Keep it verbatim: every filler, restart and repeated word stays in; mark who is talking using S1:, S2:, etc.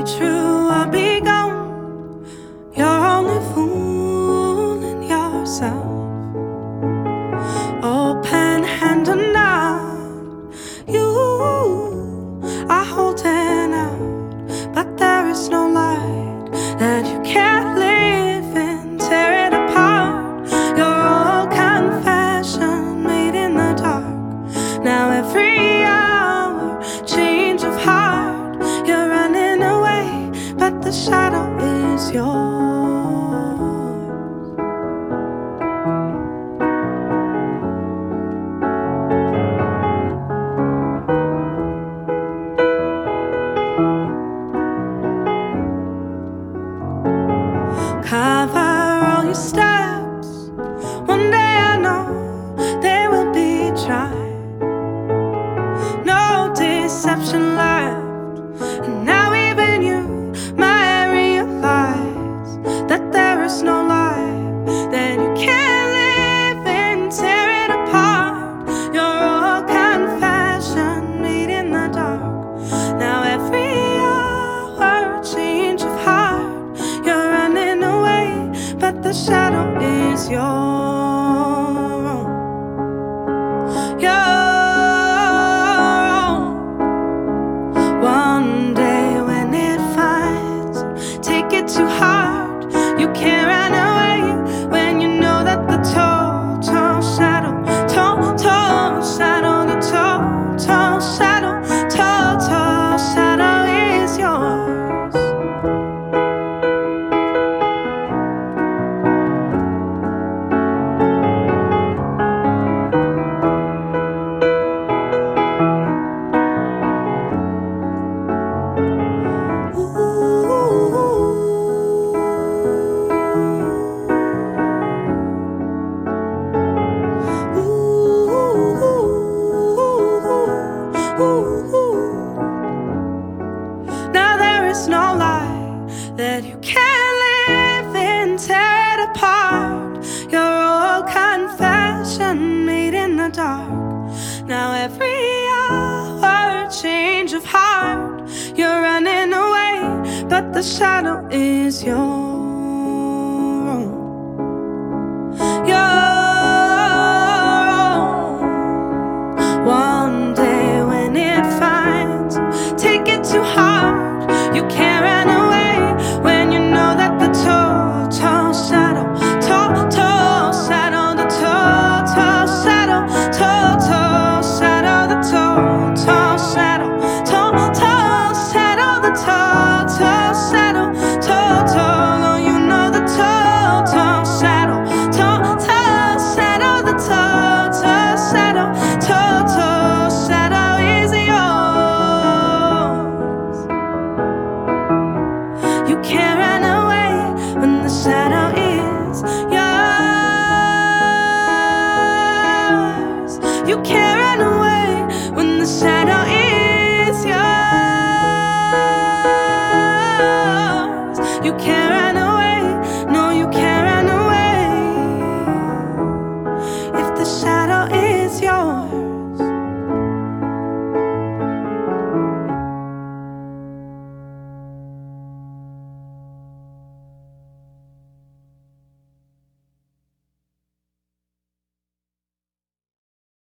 S1: be true or be gone. You're only fooling yourself. Open hand and now you are holding out, but there is no light that you can't live in. Tear it apart. You're all confession made in the dark. Now every hour, change of heart. You're running away, but the shadow is yours. Cover all your steps. One day I know they will be dry. No deception left. And now even you might realize that there is no life that you can't live in. Tear it apart. You're all confession made in the dark. Now every hour, change of heart. You're running away, but the shadow is your own. Your own. One day when it finds you, take it to heart. You can't run away when you know that the tall, tall shadow, tall, tall shadow, the tall, tall shadow, tall, tall shadow is yours. Now there is no lie that you can't live in. Tear it apart. You're all confession made in the dark. Now every hour, change of heart. You're running away, but the shadow is your own. Your own. One day when it finds you, take it to heart.